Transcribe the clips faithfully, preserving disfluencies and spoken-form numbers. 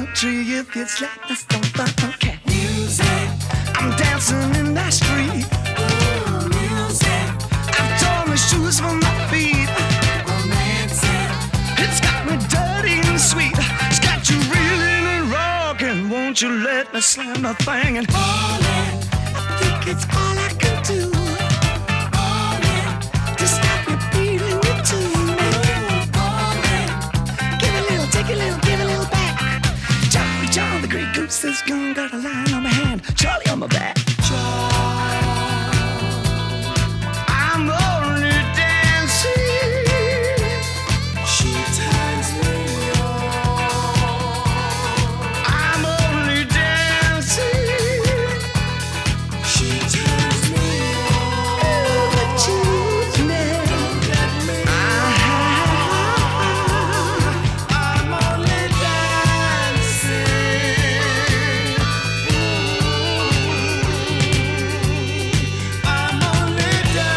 country if it's like the funky music. I'm dancing in that street. Ooh, music. I've torn the shoes from my feet. Romantic. It's got me dirty and sweet. It's got you reeling and rocking. Won't you let me slam the thing and fall in? I think it's all I can do. Fall in. To stop you feeling it too. Fall in. Give a little, take a little, give a little back. Johnny John, the great goose is gone. Got a lion on my hand, Charlie on my back. I'm only dancing. She turns me on. I'm only dancing. She turns me on. Oh, but choose me. Don't let me. I'm only dancing. I'm only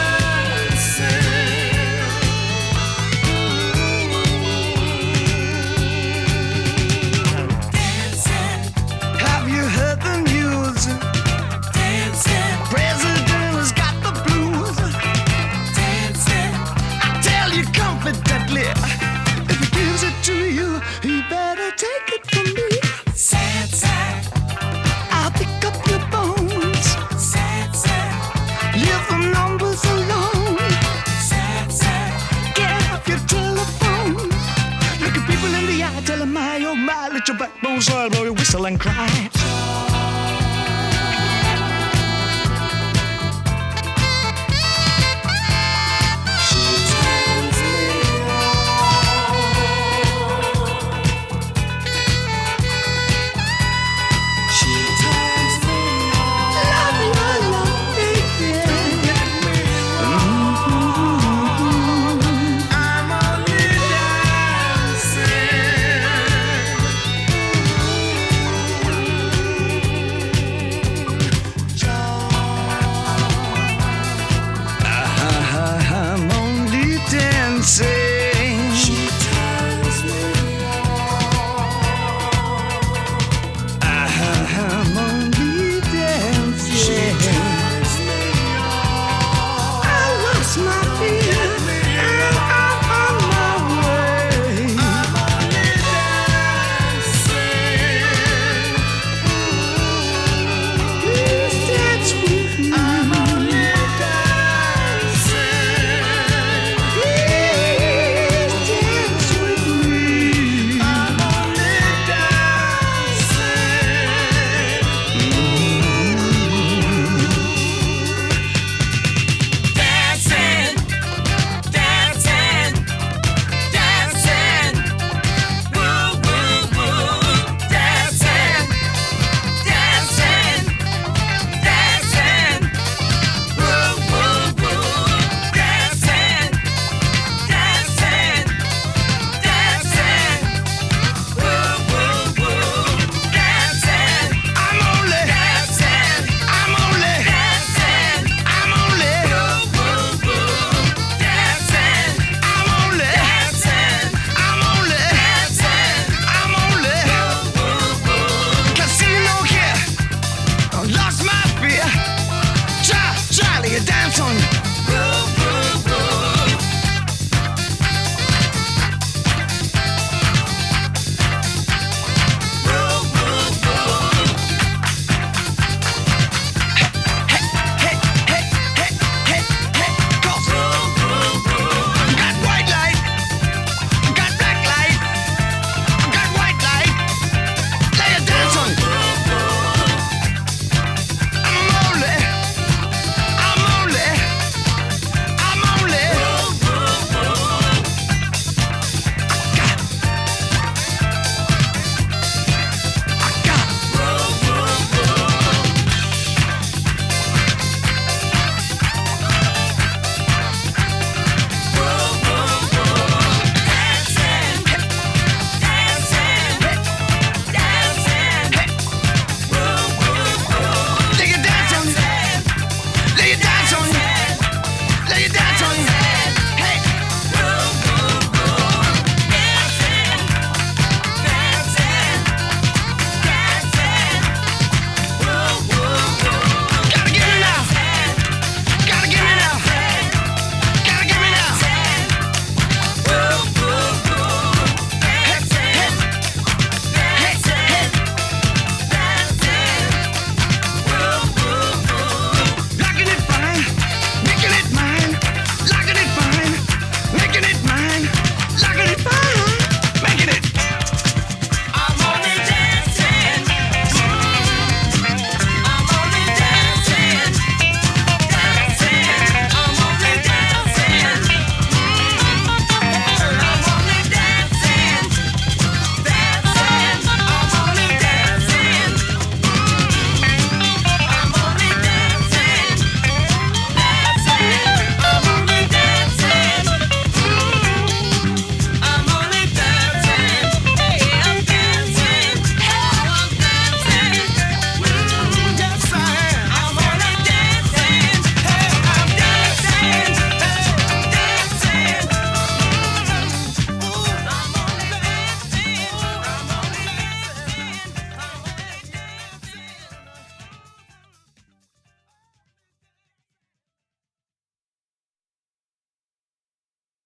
dancing. Have you heard the news? Dancing. President has got the blues. Dancing. I tell you confidently, if he gives it to you, he better take it from me. Sad, sad. I'll pick up your bones. Sad, sad. Leave the numbers alone. Sad, sad. Get off your telephone. Look at people in the eye, tell them my, oh my, let your backbone slide, blow your whistle and cry. She turns me on. She turns me on. Love me, love me, I'm only dancing. I'm only dancing.